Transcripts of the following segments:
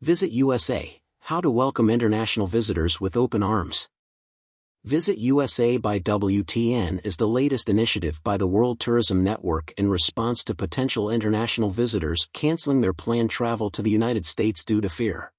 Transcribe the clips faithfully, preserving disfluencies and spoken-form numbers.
Visit U S A, how to welcome international visitors with open arms. Visit U S A by W T N is the latest initiative by the World Tourism Network in response to potential international visitors canceling their planned travel to the United States due to fear.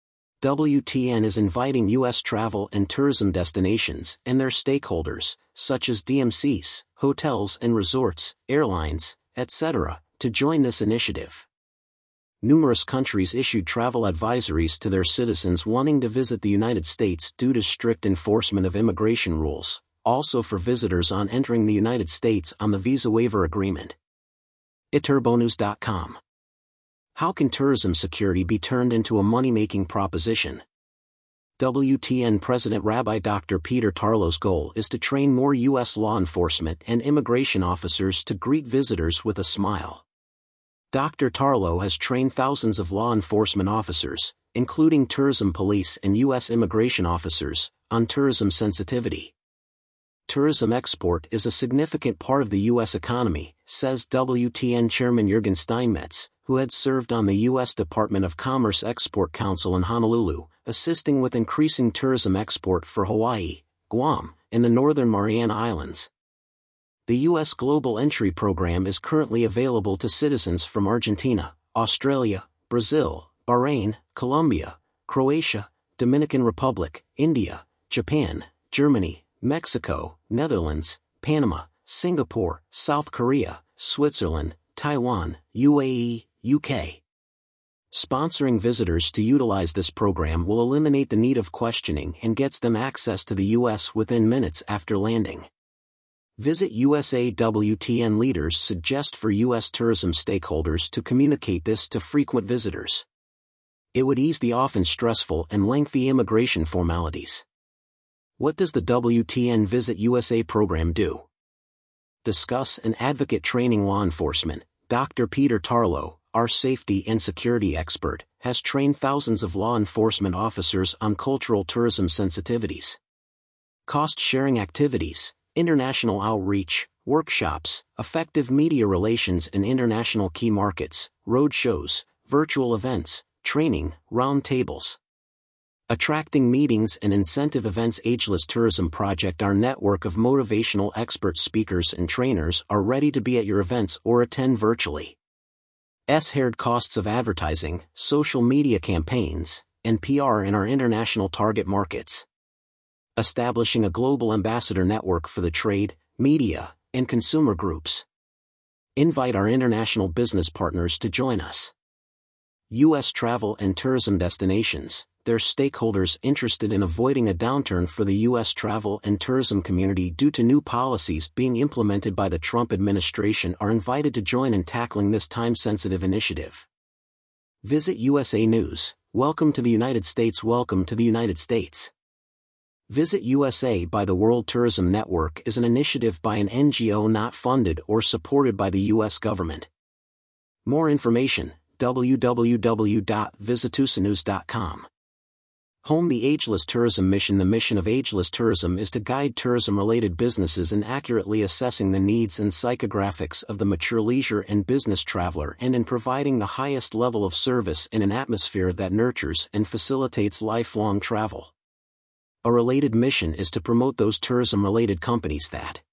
W T N is inviting U S travel and tourism destinations and their stakeholders, such as D M Cs, hotels and resorts, airlines, et cetera, to join this initiative. Numerous countries issued travel advisories to their citizens wanting to visit the United States due to strict enforcement of immigration rules, also for visitors on entering the United States on the Visa Waiver Agreement. iturbonews dot com. How can tourism security be turned into a money-making proposition? W T N President Rabbi Doctor Peter Tarlow's goal is to train more U S law enforcement and immigration officers to greet visitors with a smile. Doctor Tarlow has trained thousands of law enforcement officers, including tourism police and U S immigration officers, on tourism sensitivity. Tourism export is a significant part of the U S economy, says W T N Chairman Jürgen Steinmetz, who had served on the U S Department of Commerce Export Council in Honolulu, assisting with increasing tourism export for Hawaii, Guam, and the Northern Mariana Islands. The U S Global Entry Program is currently available to citizens from Argentina, Australia, Brazil, Bahrain, Colombia, Croatia, Dominican Republic, India, Japan, Germany, Mexico, Netherlands, Panama, Singapore, South Korea, Switzerland, Taiwan, U A E, U K. Sponsoring visitors to utilize this program will eliminate the need of questioning and gets them access to the U S within minutes after landing. Visit U S A. W T N leaders suggest for U S tourism stakeholders to communicate this to frequent visitors. It would ease the often stressful and lengthy immigration formalities. What does the W T N Visit U S A program do? Discuss and advocate training law enforcement. Doctor Peter Tarlow, our safety and security expert, has trained thousands of law enforcement officers on cultural tourism sensitivities. Cost-sharing activities, international outreach, workshops, effective media relations in international key markets, road shows, virtual events, training, round tables. Attracting meetings and incentive events. Ageless Tourism Project. Our network of motivational expert speakers and trainers are ready to be at your events or attend virtually. S-haired costs of advertising, social media campaigns, and P R in our international target markets. Establishing a global ambassador network for the trade, media, and consumer groups. Invite our international business partners to join us. U S travel and tourism destinations. Their stakeholders interested in avoiding a downturn for the U S travel and tourism community due to new policies being implemented by the Trump administration are invited to join in tackling this time-sensitive initiative. Visit U S A News. Welcome to the United States. Welcome to the United States. Visit U S A by the World Tourism Network is an initiative by an N G O not funded or supported by the U S government. More information, w w w dot visitusanews dot com. Home. The Ageless Tourism Mission. The mission of Ageless Tourism is to guide tourism-related businesses in accurately assessing the needs and psychographics of the mature leisure and business traveler and in providing the highest level of service in an atmosphere that nurtures and facilitates lifelong travel. A related mission is to promote those tourism-related companies that